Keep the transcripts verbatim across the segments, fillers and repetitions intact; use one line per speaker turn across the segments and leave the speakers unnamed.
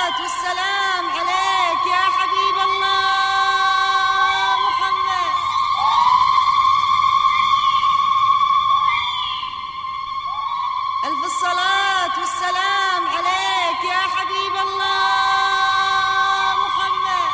الصلاة والسلام عليك يا حبيب الله محمد. ألف الصلاة والسلام عليك يا حبيب الله محمد.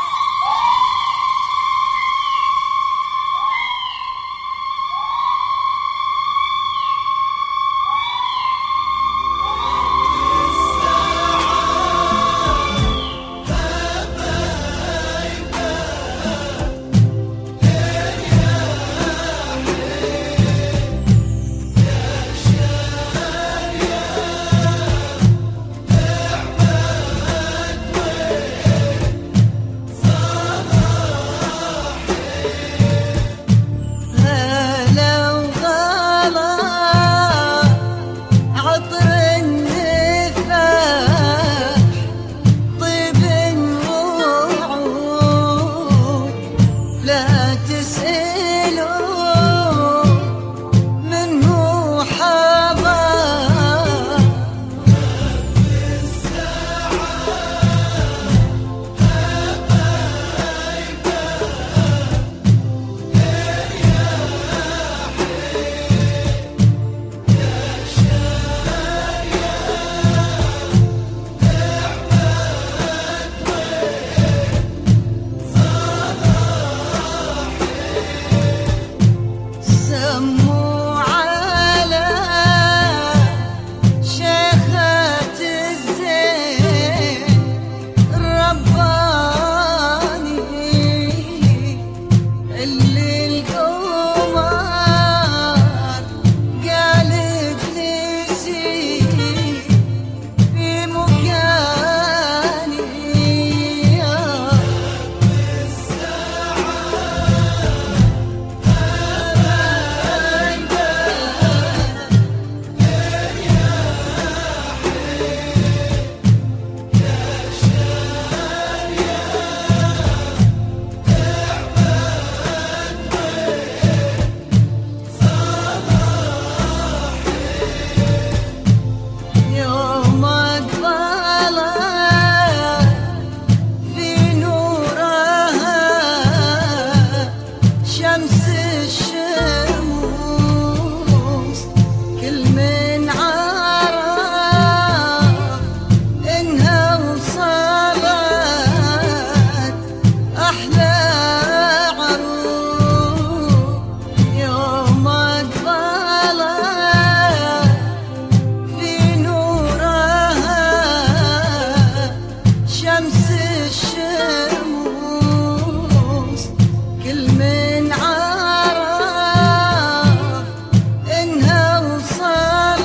من عرف إنها وصلت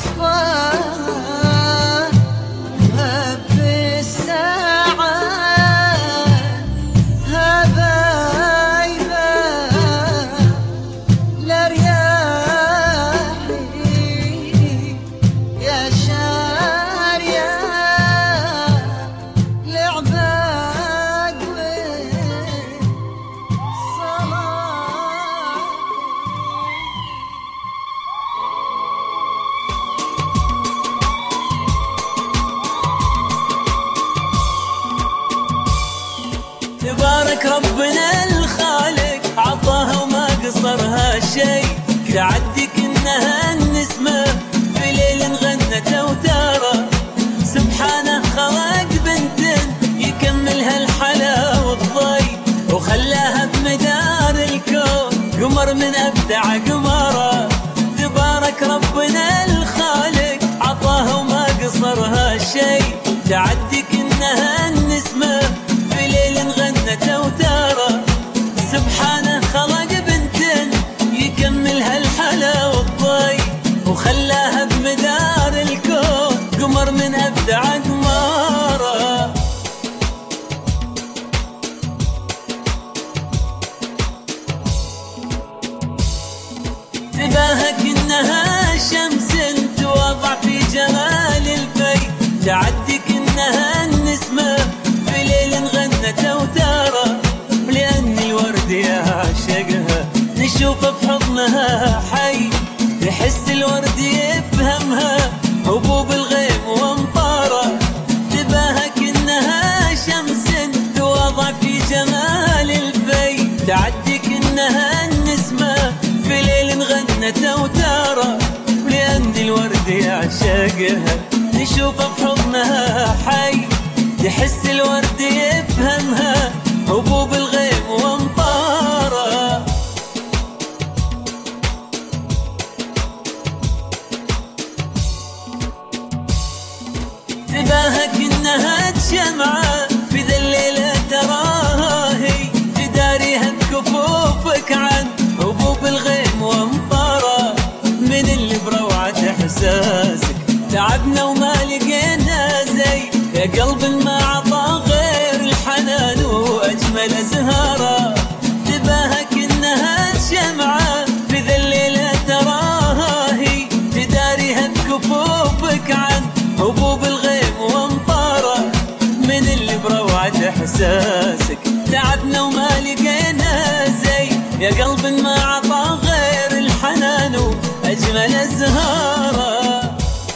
تبارك ربنا الخالق عطاها وما قصرها شيء، تعدي كأنها النسمة في ليل غنت أوتارة. سبحانه خلق بنت يكملها الحلا والضي، وخلاها بمدار الكون قمر من أبدع قمارة. تبارك ربنا الخالق عطاها وما قصرها شيء، تعدي كأنها النسمة في ليل غنت أوتارة. سبحانه خلق بنت يكملها الحلا والضي، وخلاها بمدار الكون قمر من أبدع قمارة. تباهى كأنها شمس توضع في جمال الفي، تعدي كأنها النسمة في ليل غنت أوتارة. لأن الورد يعشقها نشوفه بحضنها حي، تحس الورد يفهمها هبوب الغيم وامطاره. تباهى كأنها شمس توضع في جمال الفي، تعدي كأنها النسمة في ليل غنت أوتارة. لأن الورد يعشقها نشوفه بحضنها حي، تحس الورد يفهمها هبوب الغيم وامطاره. تباهى كأنها شمعة في ذا الليلة تراها هي، تداريها بكفوفك عن هبوب الغيم وامطاره. من اللي بروعة إحساسك تعبنا وما لقينا زي، يا قلب ما عطى غير الحنان وأجمل أزهاره. تباهى كأنها شمعة في ذا الليلة تراها هي، تداريها بكفوفك عن هبوب الغيم وامطاره. من اللي بروعة إحساسك تعبنا وما لقينا زي، يا قلب ما عطى غير الحنان وأجمل أزهاره.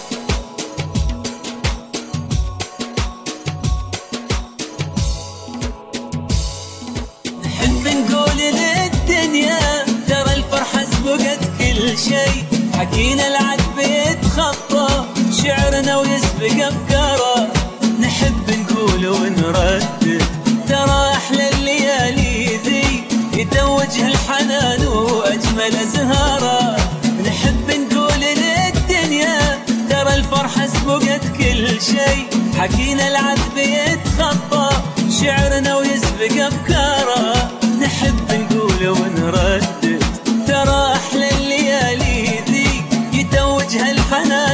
ترى الفرحة سبقت كل شيء، حكينا العذب يتخطى شعرنا ويسبق أفكاره. نحب نقول ونردد ترى أحلى الليالي ذي، يتوجه الحنان وأجمل أزهاره. نحب نقول للدنيا ترى الفرحة سبقت كل شيء، حكينا العذب يتخطى شعرنا ويسبق أفكاره. نحب نقول ونردد ترى أحلى الليالي ذي، يتوجها الحنان